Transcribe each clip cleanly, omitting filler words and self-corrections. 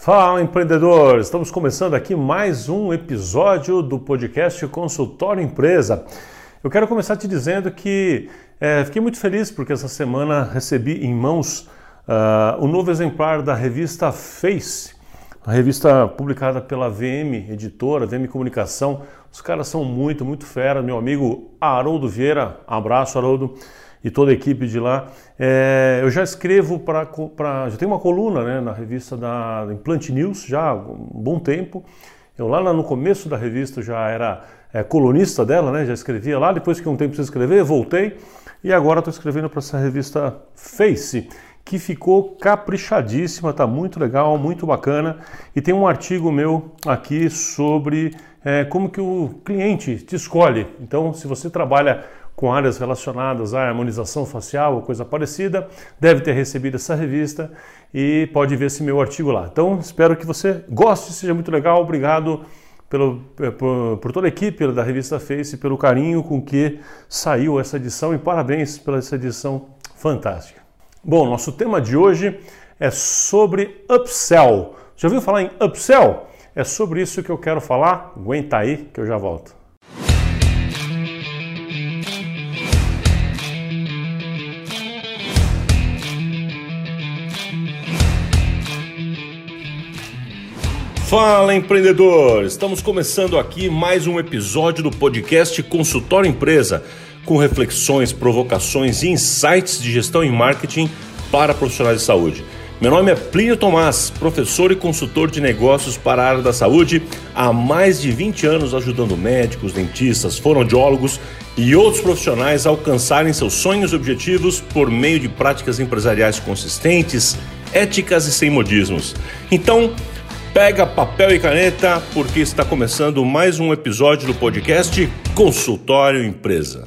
Fala, empreendedor! Estamos começando aqui mais um episódio do podcast Consultório Empresa. Eu quero começar te dizendo que fiquei muito feliz porque essa semana recebi em mãos o novo exemplar da revista Face, a revista publicada pela VM Editora, VM Comunicação. Os caras são muito fera. Meu amigo Haroldo Vieira, abraço Haroldo, e toda a equipe de lá. Eu já escrevo já tenho uma coluna, né, na revista da Implant News já há um bom tempo. Eu lá no começo da revista já era colunista dela, né, já escrevia lá, depois que um tempo sem escrever, voltei e agora estou escrevendo para essa revista Face, que ficou caprichadíssima, tá muito legal, muito bacana, e tem um artigo meu aqui sobre como que o cliente te escolhe. Então, se você trabalha com áreas relacionadas à harmonização facial ou coisa parecida, deve ter recebido essa revista e pode ver esse meu artigo lá. Então, espero que você goste, seja muito legal. Obrigado por toda a equipe da revista Face, pelo carinho com que saiu essa edição e parabéns pela essa edição fantástica. Bom, nosso tema de hoje é sobre upsell. Já ouviu falar em upsell? É sobre isso que eu quero falar. Aguenta aí que eu já volto. Fala, empreendedor! Estamos começando aqui mais um episódio do podcast Consultório Empresa, com reflexões, provocações e insights de gestão e marketing para profissionais de saúde. Meu nome é Plínio Tomás, professor e consultor de negócios para a área da saúde, há mais de 20 anos ajudando médicos, dentistas, fonoaudiólogos e outros profissionais a alcançarem seus sonhos e objetivos por meio de práticas empresariais consistentes, éticas e sem modismos. Então, pega papel e caneta, porque está começando mais um episódio do podcast Consultório Empresa.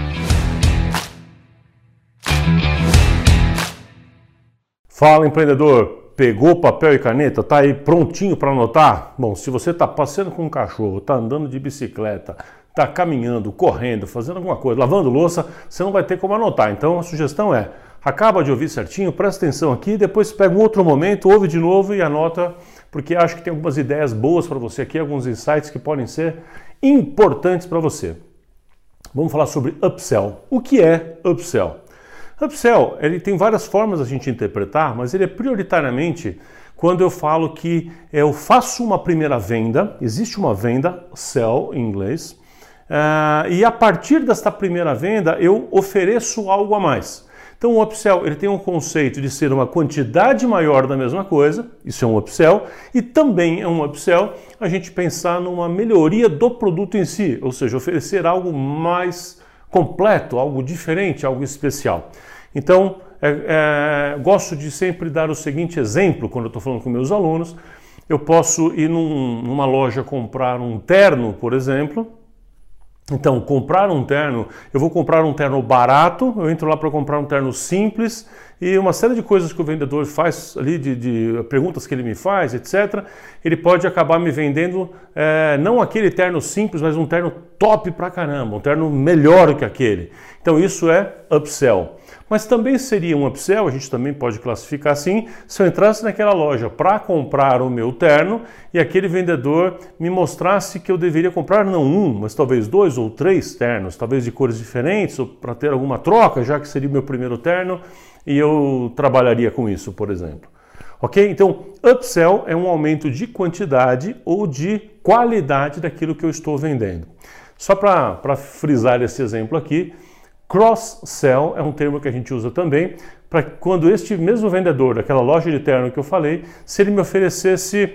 Fala, empreendedor! Pegou papel e caneta? Tá aí prontinho para anotar? Bom, se você está passeando com um cachorro, está andando de bicicleta, está caminhando, correndo, fazendo alguma coisa, lavando louça, você não vai ter como anotar. Então a sugestão é, acaba de ouvir certinho, presta atenção aqui, depois pega um outro momento, ouve de novo e anota, porque acho que tem algumas ideias boas para você aqui, alguns insights que podem ser importantes para você. Vamos falar sobre upsell. O que é upsell? Upsell, ele tem várias formas a gente interpretar, mas ele é prioritariamente quando eu falo que eu faço uma primeira venda, existe uma venda, sell em inglês, e a partir desta primeira venda eu ofereço algo a mais. Então o upsell ele tem um conceito de ser uma quantidade maior da mesma coisa, isso é um upsell, e também é um upsell a gente pensar numa melhoria do produto em si, ou seja, oferecer algo mais completo, algo diferente, algo especial. Então, gosto de sempre dar o seguinte exemplo quando eu estou falando com meus alunos. Eu posso ir numa loja comprar um terno, por exemplo. Então, comprar um terno, eu vou comprar um terno barato, eu entro lá para comprar um terno simples e uma série de coisas que o vendedor faz ali, de perguntas que ele me faz, etc. Ele pode acabar me vendendo não aquele terno simples, mas um terno top pra caramba, um terno melhor que aquele. Então isso é upsell. Mas também seria um upsell, a gente também pode classificar assim, se eu entrasse naquela loja para comprar o meu terno e aquele vendedor me mostrasse que eu deveria comprar não um, mas talvez 2 ou 3 ternos, talvez de cores diferentes, ou para ter alguma troca, já que seria o meu primeiro terno, e eu trabalharia com isso, por exemplo. Ok? Então, upsell é um aumento de quantidade ou de qualidade daquilo que eu estou vendendo. Só para frisar esse exemplo aqui, cross-sell é um termo que a gente usa também para quando este mesmo vendedor daquela loja de terno que eu falei, se ele me oferecesse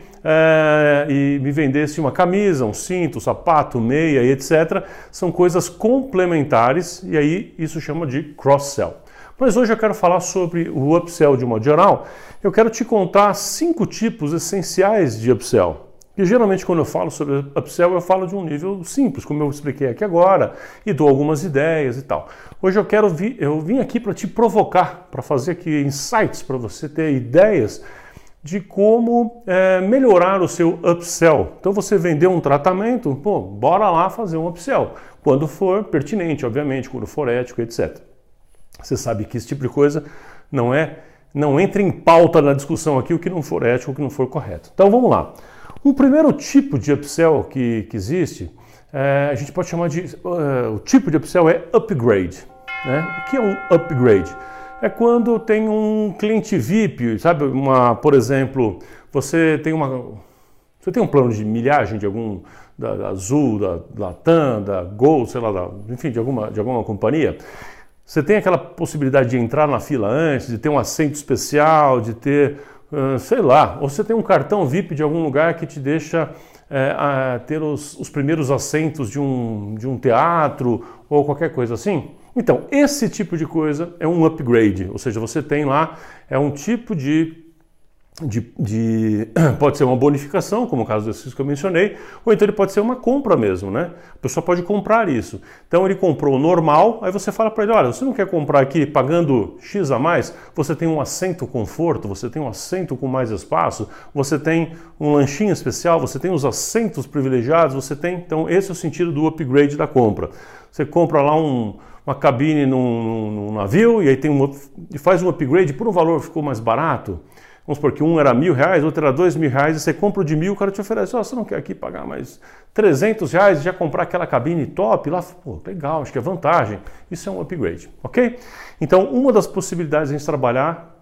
e me vendesse uma camisa, um cinto, um sapato, meia e etc., são coisas complementares e aí isso chama de cross-sell. Mas hoje eu quero falar sobre o upsell de modo geral. Eu quero te contar 5 tipos essenciais de upsell. E geralmente quando eu falo sobre upsell eu falo de um nível simples, como eu expliquei aqui agora, e dou algumas ideias e tal. Hoje eu vim aqui para te provocar, para fazer aqui insights, para você ter ideias de como melhorar o seu upsell. Então você vendeu um tratamento, bora lá fazer um upsell, quando for pertinente, obviamente, quando for ético, etc. Você sabe que esse tipo de coisa não é não entre em pauta na discussão aqui o que não for ético, o que não for correto. Então vamos lá. Um primeiro tipo de upsell que existe, a gente pode chamar de... o tipo de upsell é upgrade. Né? O que é um upgrade? É quando tem um cliente VIP, sabe? Por exemplo, você tem um plano de milhagem de algum... da Azul, da Latam, da Gol, sei lá, enfim, de alguma companhia. Você tem aquela possibilidade de entrar na fila antes, de ter um assento especial, de ter, sei lá, ou você tem um cartão VIP de algum lugar que te deixa ter os primeiros assentos de um teatro ou qualquer coisa assim. Então, esse tipo de coisa é um upgrade, ou seja, você tem lá, é um tipo pode ser uma bonificação, como o caso desses que eu mencionei, ou então ele pode ser uma compra mesmo, né? A pessoa pode comprar isso. Então ele comprou o normal, aí você fala para ele, olha, você não quer comprar aqui pagando X a mais? Você tem um assento conforto, você tem um assento com mais espaço, você tem um lanchinho especial, você tem os assentos privilegiados, você tem... Então esse é o sentido do upgrade da compra. Você compra lá uma cabine num navio e aí e faz um upgrade por um valor que ficou mais barato. Vamos supor que um era R$1.000, outro era R$2.000, e você compra o de 1.000, o cara te oferece, você não quer aqui pagar mais R$300 e já comprar aquela cabine top lá? Pô, legal, acho que é vantagem. Isso é um upgrade, ok? Então, uma das possibilidades de a gente trabalhar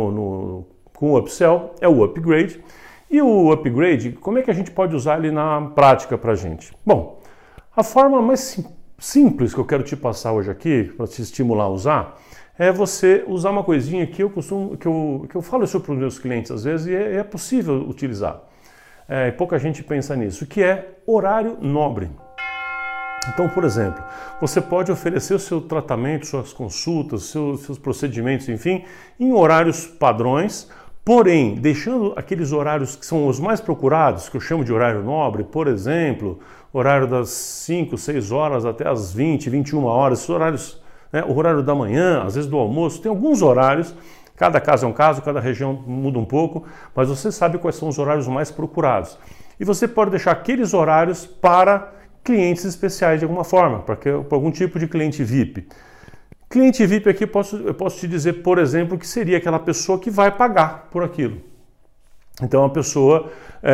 com o upsell é o upgrade. E o upgrade, como é que a gente pode usar ele na prática para a gente? Bom, a forma mais simples que eu quero te passar hoje aqui, para te estimular a usar, é você usar uma coisinha que eu falo isso para os meus clientes às vezes e é possível utilizar. Pouca gente pensa nisso, que é horário nobre. Então, por exemplo, você pode oferecer o seu tratamento, suas consultas, seus procedimentos, enfim, em horários padrões, porém, deixando aqueles horários que são os mais procurados, que eu chamo de horário nobre, por exemplo, horário das 5, 6 horas até as 20, 21 horas, esses horários... O horário da manhã, às vezes do almoço, tem alguns horários, cada caso é um caso, cada região muda um pouco, mas você sabe quais são os horários mais procurados. E você pode deixar aqueles horários para clientes especiais de alguma forma, para algum tipo de cliente VIP. Cliente VIP aqui eu posso te dizer, por exemplo, que seria aquela pessoa que vai pagar por aquilo. Então a pessoa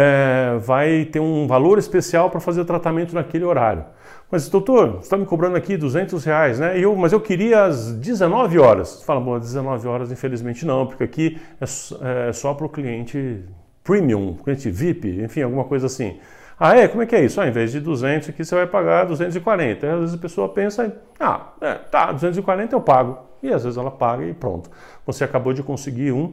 vai ter um valor especial para fazer o tratamento naquele horário. Mas, doutor, você está me cobrando aqui R$200, né? Mas eu queria às 19 horas. Você fala, bom, às 19 horas, infelizmente não, porque aqui é só para o cliente premium, cliente VIP, enfim, alguma coisa assim. Ah, como é que é isso? Em vez de 200 aqui você vai pagar 240. Aí, às vezes a pessoa pensa, tá, 240 eu pago. E às vezes ela paga e pronto. Você acabou de conseguir um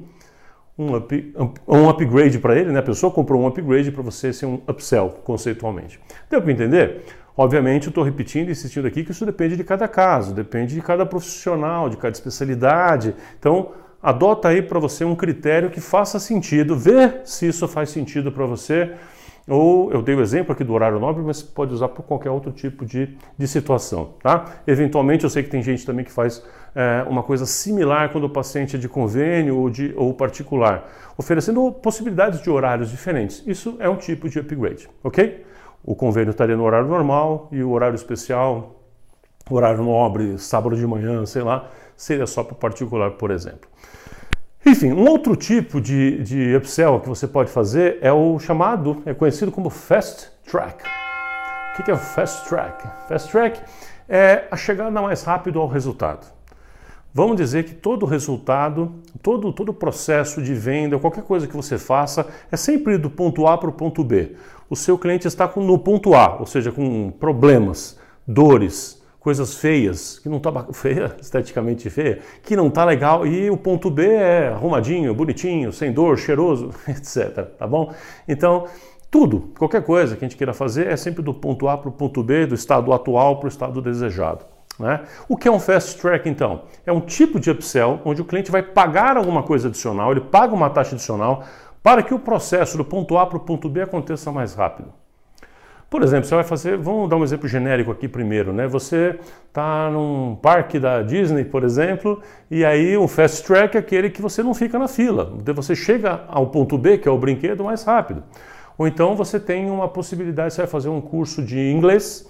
upgrade para ele, né? A pessoa comprou um upgrade para você ser um upsell, conceitualmente. Deu para entender? Obviamente, eu estou repetindo e insistindo aqui que isso depende de cada caso, depende de cada profissional, de cada especialidade. Então, adota aí para você um critério que faça sentido, vê se isso faz sentido para você. Ou eu dei o exemplo aqui do horário nobre, mas pode usar por qualquer outro tipo de situação, tá? Eventualmente, eu sei que tem gente também que faz uma coisa similar quando o paciente é de convênio ou particular, oferecendo possibilidades de horários diferentes. Isso é um tipo de upgrade, ok? O convênio estaria no horário normal e o horário especial, horário nobre, sábado de manhã, sei lá, seria só para o particular, por exemplo. Enfim, um outro tipo de upsell que você pode fazer é o chamado, é conhecido como Fast Track. O que é o Fast Track? Fast Track é a chegada mais rápido ao resultado. Vamos dizer que todo resultado, todo processo de venda, qualquer coisa que você faça, é sempre ir do ponto A para o ponto B. O seu cliente está no ponto A, ou seja, com problemas, dores, coisas feias, que não está feia, esteticamente feia, que não está legal, e o ponto B é arrumadinho, bonitinho, sem dor, cheiroso, etc. Tá bom? Então, tudo, qualquer coisa que a gente queira fazer é sempre do ponto A para o ponto B, do estado atual para o estado desejado. Né? O que é um fast track, então? É um tipo de upsell onde o cliente vai pagar alguma coisa adicional, ele paga uma taxa adicional para que o processo do ponto A para o ponto B aconteça mais rápido. Por exemplo, você vai fazer, vamos dar um exemplo genérico aqui primeiro, né? Você está num parque da Disney, por exemplo, e aí o fast track é aquele que você não fica na fila, você chega ao ponto B, que é o brinquedo, mais rápido. Ou então você tem uma possibilidade, você vai fazer um curso de inglês,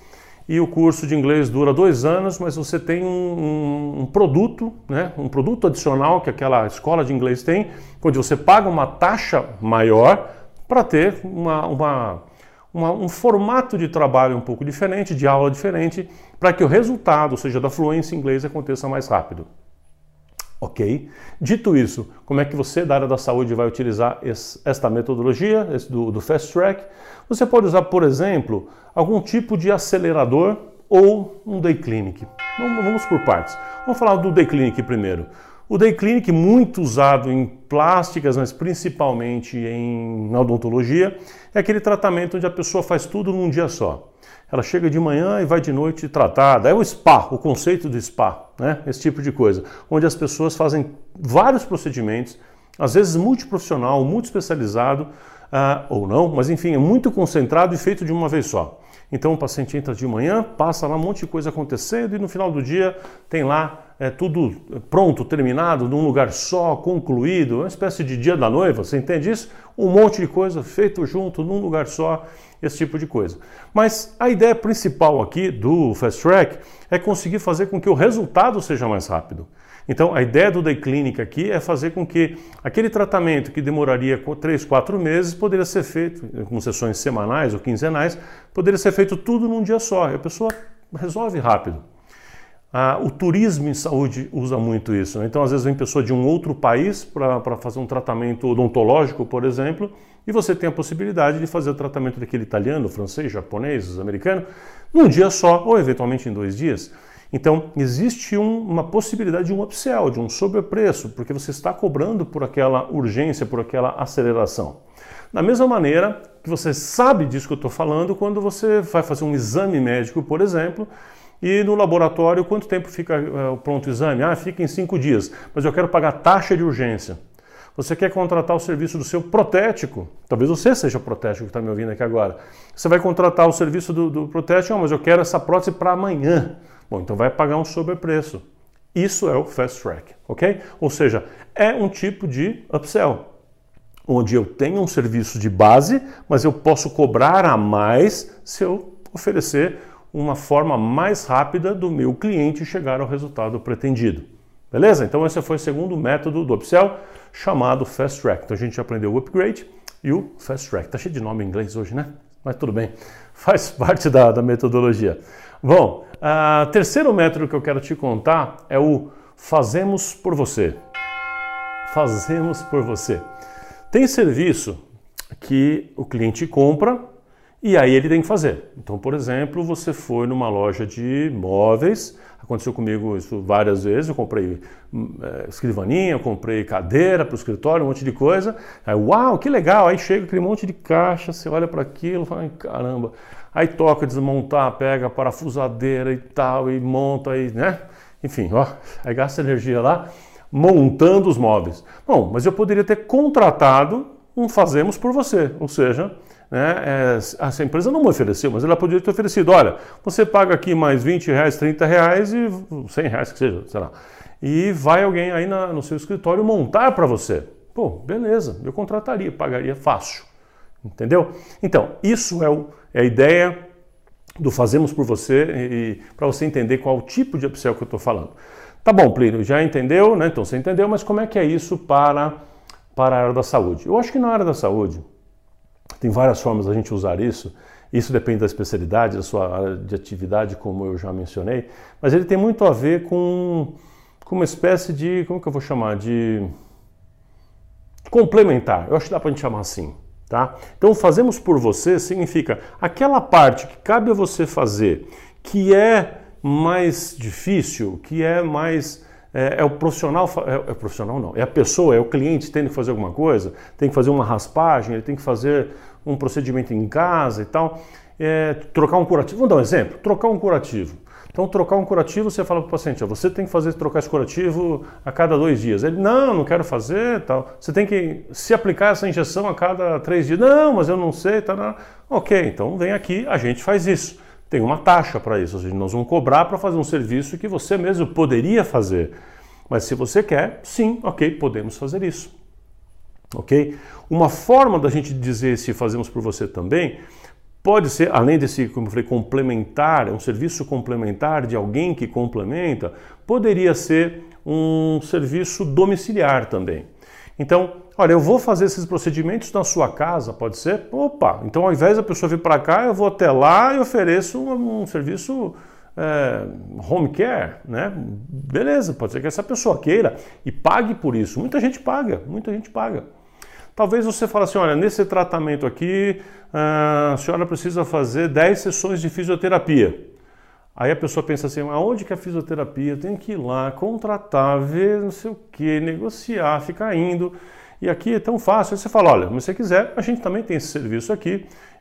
e o curso de inglês dura 2 anos, mas você tem um produto, né? Um produto adicional que aquela escola de inglês tem, onde você paga uma taxa maior para ter um formato de trabalho um pouco diferente, de aula diferente, para que o resultado, ou seja, da fluência em inglês, aconteça mais rápido. Ok? Dito isso, como é que você da área da saúde vai utilizar esta metodologia do Fast Track? Você pode usar, por exemplo, algum tipo de acelerador ou um Day Clinic. Vamos por partes. Vamos falar do Day Clinic primeiro. O Day Clinic, muito usado em plásticas, mas principalmente na odontologia, é aquele tratamento onde a pessoa faz tudo num dia só. Ela chega de manhã e vai de noite tratada. É o spa, o conceito do spa, né? Esse tipo de coisa, onde as pessoas fazem vários procedimentos, às vezes multiprofissional, multiespecializado, ou não, mas enfim, é muito concentrado e feito de uma vez só. Então o paciente entra de manhã, passa lá um monte de coisa acontecendo e no final do dia tem lá tudo pronto, terminado, num lugar só, concluído, uma espécie de dia da noiva, você entende isso? Um monte de coisa feito junto, num lugar só, esse tipo de coisa. Mas a ideia principal aqui do Fast Track é conseguir fazer com que o resultado seja mais rápido. Então a ideia do Day Clinic aqui é fazer com que aquele tratamento que demoraria 3, 4 meses poderia ser feito, com sessões semanais ou quinzenais, poderia ser feito tudo num dia só, e a pessoa resolve rápido. O turismo em saúde usa muito isso, né? Então às vezes vem pessoa de um outro país para fazer um tratamento odontológico, por exemplo, e você tem a possibilidade de fazer o tratamento daquele italiano, francês, japonês, americano, num dia só, ou eventualmente em 2 dias. Então, existe uma possibilidade de um upsell, de um sobrepreço, porque você está cobrando por aquela urgência, por aquela aceleração. Da mesma maneira que você sabe disso que eu estou falando quando você vai fazer um exame médico, por exemplo, e no laboratório, quanto tempo fica pronto o exame? Fica em 5 dias, mas eu quero pagar taxa de urgência. Você quer contratar o serviço do seu protético, talvez você seja o protético que está me ouvindo aqui agora. Você vai contratar o serviço do protético, mas eu quero essa prótese para amanhã. Bom, então vai pagar um sobrepreço. Isso é o Fast Track, ok? Ou seja, é um tipo de upsell, onde eu tenho um serviço de base, mas eu posso cobrar a mais se eu oferecer uma forma mais rápida do meu cliente chegar ao resultado pretendido. Beleza? Então esse foi o segundo método do upsell, chamado Fast Track. Então a gente aprendeu o Upgrade e o Fast Track. Tá cheio de nome em inglês hoje, né? Mas tudo bem, faz parte da metodologia. Bom, o terceiro método que eu quero te contar é o Fazemos por Você. Fazemos por Você. Tem serviço que o cliente compra e aí ele tem que fazer. Então, por exemplo, você foi numa loja de móveis, aconteceu comigo isso várias vezes, eu comprei escrivaninha, eu comprei cadeira para o escritório, um monte de coisa. Aí, uau, que legal! Aí chega aquele monte de caixa, você olha para aquilo e fala, caramba. Aí toca desmontar, pega a parafusadeira e tal, e monta, aí, né? Enfim, ó, aí gasta energia lá montando os móveis. Bom, mas eu poderia ter contratado um Fazemos por Você, ou seja, né, essa empresa não me ofereceu, mas ela poderia ter oferecido, olha, você paga aqui mais R$20, R$30 e R$100 que seja, sei lá, e vai alguém aí no seu escritório montar para você. Pô, beleza, eu contrataria, pagaria fácil, entendeu? Então, isso é a ideia do Fazemos por Você e para você entender qual o tipo de upsell que eu estou falando. Tá bom, Plínio, já entendeu, né? Então você entendeu, mas como é que é isso para a área da saúde? Eu acho que na área da saúde tem várias formas da gente usar isso. Isso depende da especialidade, da sua área de atividade, como eu já mencionei, mas ele tem muito a ver com uma espécie de, como que eu vou chamar, de complementar. Eu acho que dá para a gente chamar assim, tá? Então, Fazemos por Você significa aquela parte que cabe a você fazer, que é mais difícil, que é mais... É o profissional, é profissional não, é a pessoa, é o cliente tendo que fazer alguma coisa, tem que fazer uma raspagem, ele tem que fazer um procedimento em casa e tal, trocar um curativo, vamos dar um exemplo, trocar um curativo. Então, trocar um curativo, você fala para o paciente, você tem que trocar esse curativo a cada 2 dias. Ele, não quero fazer, tal. Você tem que se aplicar essa injeção a cada 3 dias. Não, mas eu não sei, tal. Ok, então vem aqui, a gente faz isso. Tem uma taxa para isso, ou seja, nós vamos cobrar para fazer um serviço que você mesmo poderia fazer. Mas se você quer, sim, ok, podemos fazer isso. Ok? Uma forma da gente dizer se fazemos por você também Pode ser, além desse, como eu falei, complementar, um serviço complementar de alguém que complementa, poderia ser um serviço domiciliar também. Então, olha, eu vou fazer esses procedimentos na sua casa, pode ser? Opa, então ao invés da pessoa vir para cá, eu vou até lá e ofereço um serviço home care, né? Beleza, pode ser que essa pessoa queira e pague por isso. Muita gente paga, muita gente paga. Talvez você fale assim, olha, nesse tratamento aqui, a senhora precisa fazer 10 sessões de fisioterapia. Aí a pessoa pensa assim, aonde que é a fisioterapia? Eu tenho que ir lá, contratar, ver não sei o que, negociar, ficar indo. E aqui é tão fácil. Aí você fala, olha, se você quiser, a gente também tem esse serviço aqui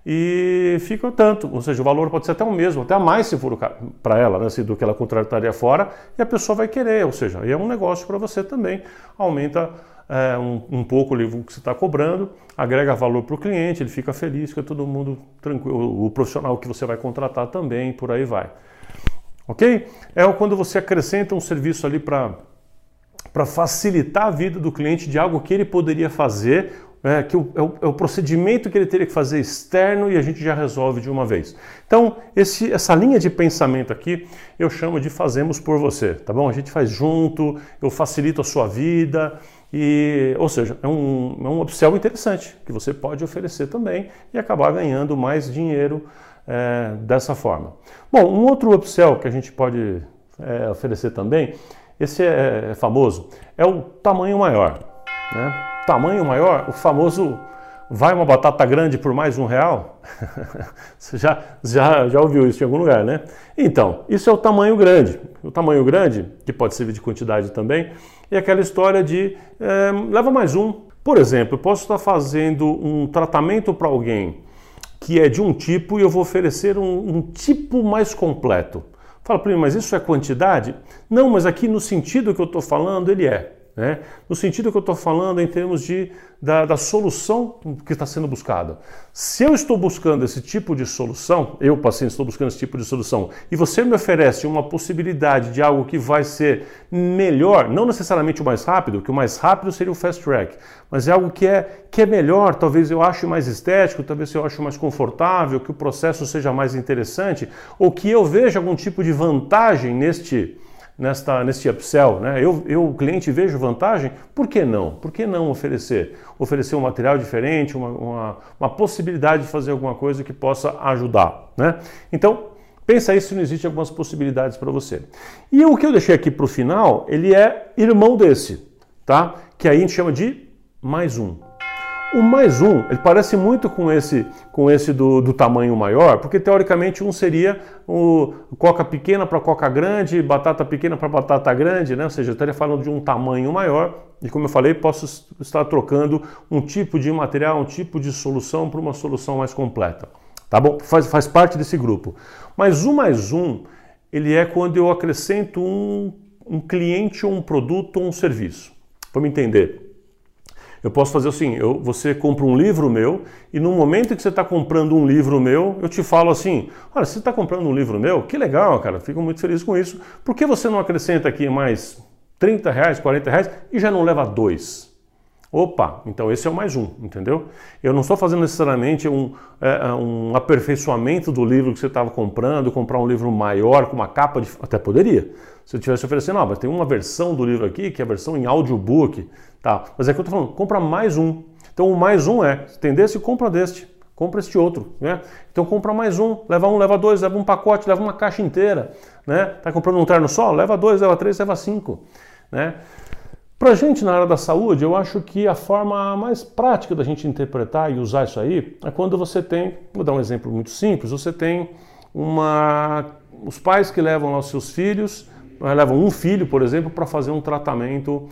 e fica tanto. Ou seja, o valor pode ser até o mesmo, até a mais se for para ela, né, do que ela contrataria fora, e a pessoa vai querer. Ou seja, aí é um negócio para você também. Aumenta um pouco o que você está cobrando, agrega valor para o cliente, ele fica feliz, fica todo mundo tranquilo, o profissional que você vai contratar também, por aí vai. Ok? É quando você acrescenta um serviço ali para facilitar a vida do cliente de algo que ele poderia fazer, que é o procedimento que ele teria que fazer externo e a gente já resolve de uma vez. Então, essa linha de pensamento aqui, eu chamo de fazemos por você, tá bom? A gente faz junto, eu facilito a sua vida, ou seja, é um upsell interessante que você pode oferecer também e acabar ganhando mais dinheiro dessa forma. Bom, um outro upsell que a gente pode oferecer também, esse é famoso, é o tamanho maior, né? Tamanho maior, o famoso vai uma batata grande por mais R$1? Você já ouviu isso em algum lugar, né? Então, isso é o tamanho grande. O tamanho grande, que pode servir de quantidade também, é aquela história de leva mais um. Por exemplo, eu posso estar fazendo um tratamento para alguém que é de um tipo e eu vou oferecer um tipo mais completo. Fala para mim, mas isso é quantidade? Não, mas aqui no sentido que eu estou falando, ele é. Né? No sentido que eu estou falando em termos da solução que está sendo buscada. Se eu estou buscando esse tipo de solução, eu, paciente, estou buscando esse tipo de solução, e você me oferece uma possibilidade de algo que vai ser melhor, não necessariamente o mais rápido, que o mais rápido seria o fast track, mas é algo que é melhor, talvez eu ache mais estético, talvez eu ache mais confortável, que o processo seja mais interessante, ou que eu veja algum tipo de vantagem neste upsell, né? O cliente, vejo vantagem, por que não? Por que não oferecer? Oferecer um material diferente, uma possibilidade de fazer alguma coisa que possa ajudar, né? Então, pensa aí se não existe algumas possibilidades para você. E o que eu deixei aqui para o final, ele é irmão desse, tá? Que aí a gente chama de mais um. O mais um, ele parece muito com esse do tamanho maior, porque teoricamente um seria o coca pequena para coca grande, batata pequena para batata grande, né? Ou seja, eu estaria falando de um tamanho maior e, como eu falei, posso estar trocando um tipo de material, um tipo de solução para uma solução mais completa. Tá bom? Faz parte desse grupo. Mas o mais um, ele é quando eu acrescento um cliente ou um produto ou um serviço. Vamos entender. Eu posso fazer assim, você compra um livro meu e no momento que você está comprando um livro meu, eu te falo assim, olha, você está comprando um livro meu? Que legal, cara, fico muito feliz com isso. Por que você não acrescenta aqui mais R$30, R$40 e já não leva 2? Opa, então esse é o mais um, entendeu? Eu não estou fazendo necessariamente um aperfeiçoamento do livro que você estava comprando, comprar um livro maior com uma capa de... Até poderia. Se eu estivesse oferecendo, mas tem uma versão do livro aqui, que é a versão em audiobook, tá? Mas é que eu estou falando, compra mais um. Então o mais um tem desse, compra deste. Compra este outro, né? Então compra mais um, leva 2, leva um pacote, leva uma caixa inteira, né? Tá comprando um terno só? Leva 2, leva 3, leva 5, né? Pra gente na área da saúde, eu acho que a forma mais prática da gente interpretar e usar isso aí é quando você tem, vou dar um exemplo muito simples, você tem os pais que levam lá os seus filhos, levam um filho, por exemplo, para fazer um tratamento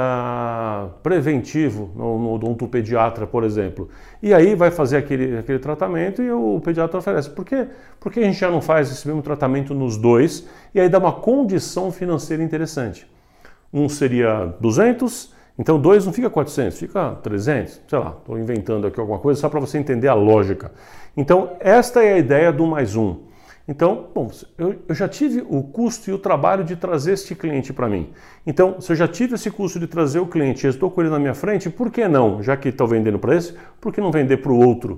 preventivo no odontopediatra, por exemplo. E aí vai fazer aquele tratamento e o pediatra oferece. Por que a gente já não faz esse mesmo tratamento nos dois e aí dá uma condição financeira interessante? Um seria 200, então 2 não fica 400, fica 300, sei lá, estou inventando aqui alguma coisa só para você entender a lógica. Então esta é a ideia do mais um. Então, bom, eu já tive o custo e o trabalho de trazer este cliente para mim. Então, se eu já tive esse custo de trazer o cliente e eu estou com ele na minha frente, por que não? Já que estou vendendo para esse, por que não vender para o outro?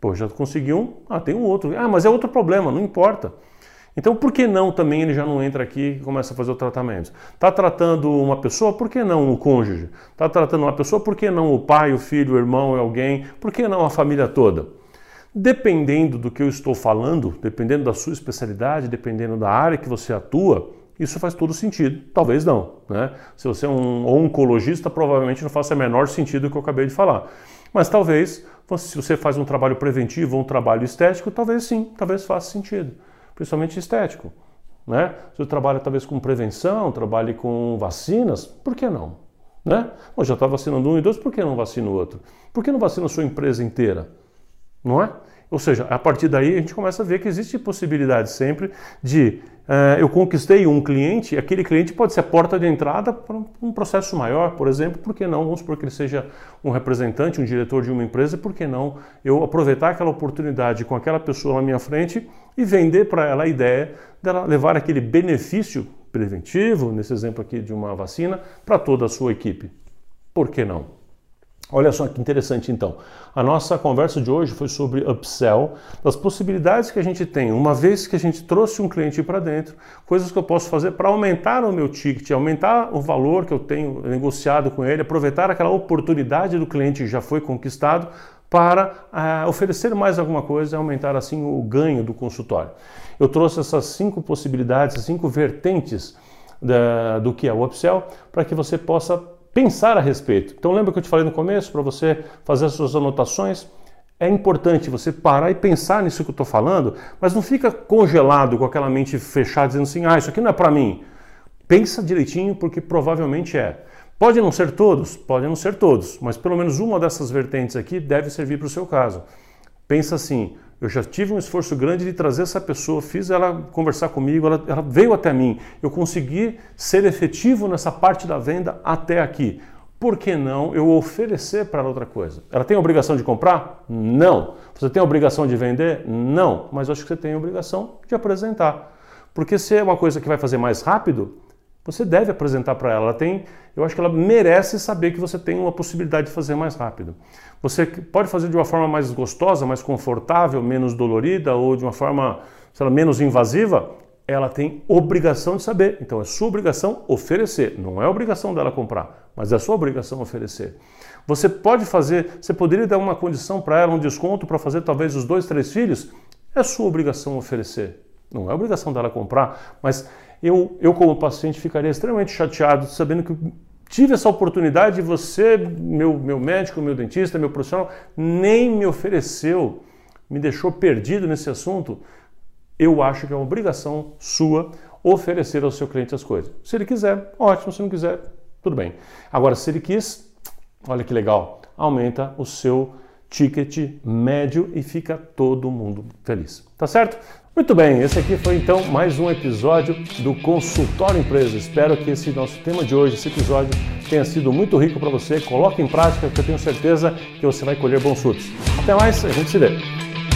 Pô, já consegui um, tem um outro. Mas é outro problema, não importa. Então, por que não também ele já não entra aqui e começa a fazer o tratamento? Está tratando uma pessoa, por que não o cônjuge? Está tratando uma pessoa, por que não o pai, o filho, o irmão, alguém? Por que não a família toda? Dependendo do que eu estou falando, dependendo da sua especialidade, dependendo da área que você atua, isso faz todo sentido. Talvez não, né? Se você é um oncologista, provavelmente não faça o menor sentido o que eu acabei de falar. Mas talvez, se você faz um trabalho preventivo ou um trabalho estético, talvez sim, talvez faça sentido. Principalmente estético, né? Se você trabalha talvez com prevenção, trabalhe com vacinas, por que não? Né? Bom, já está vacinando um e dois, por que não vacina o outro? Por que não vacina a sua empresa inteira? Não é? Ou seja, a partir daí a gente começa a ver que existe possibilidade sempre de eu conquistei um cliente, e aquele cliente pode ser a porta de entrada para um processo maior, por exemplo, por que não? Vamos supor que ele seja um representante, um diretor de uma empresa, por que não eu aproveitar aquela oportunidade com aquela pessoa na minha frente e vender para ela a ideia dela levar aquele benefício preventivo, nesse exemplo aqui de uma vacina, para toda a sua equipe. Por que não? Olha só que interessante então, a nossa conversa de hoje foi sobre upsell, das possibilidades que a gente tem, uma vez que a gente trouxe um cliente para dentro, coisas que eu posso fazer para aumentar o meu ticket, aumentar o valor que eu tenho negociado com ele, aproveitar aquela oportunidade do cliente que já foi conquistado para oferecer mais alguma coisa e aumentar assim o ganho do consultório. Eu trouxe essas 5 possibilidades, 5 vertentes do que é o upsell, para que você possa pensar a respeito. Então lembra que eu te falei no começo, para você fazer as suas anotações? É importante você parar e pensar nisso que eu estou falando, mas não fica congelado com aquela mente fechada dizendo assim, isso aqui não é para mim. Pensa direitinho porque provavelmente é. Pode não ser todos, mas pelo menos uma dessas vertentes aqui deve servir para o seu caso. Pensa assim, eu já tive um esforço grande de trazer essa pessoa, fiz ela conversar comigo, ela veio até mim, eu consegui ser efetivo nessa parte da venda até aqui. Por que não eu oferecer para ela outra coisa? Ela tem a obrigação de comprar? Não. Você tem a obrigação de vender? Não. Mas eu acho que você tem a obrigação de apresentar. Porque se é uma coisa que vai fazer mais rápido, você deve apresentar para ela. Eu acho que ela merece saber que você tem uma possibilidade de fazer mais rápido. Você pode fazer de uma forma mais gostosa, mais confortável, menos dolorida ou de uma forma, menos invasiva. Ela tem obrigação de saber. Então é sua obrigação oferecer. Não é obrigação dela comprar, mas é sua obrigação oferecer. Você poderia dar uma condição para ela, um desconto para fazer talvez os 2, 3 filhos. É sua obrigação oferecer. Não é obrigação dela comprar, mas eu como paciente ficaria extremamente chateado sabendo que tive essa oportunidade e você, meu médico, meu dentista, meu profissional, nem me ofereceu, me deixou perdido nesse assunto. Eu acho que é uma obrigação sua oferecer ao seu cliente as coisas. Se ele quiser, ótimo. Se não quiser, tudo bem. Agora, se ele quis, olha que legal, aumenta o seu ticket médio e fica todo mundo feliz. Tá certo? Muito bem, esse aqui foi então mais um episódio do Consultório Empresa. Espero que esse nosso tema de hoje, esse episódio, tenha sido muito rico para você. Coloque em prática, porque eu tenho certeza que você vai colher bons frutos. Até mais, a gente se vê.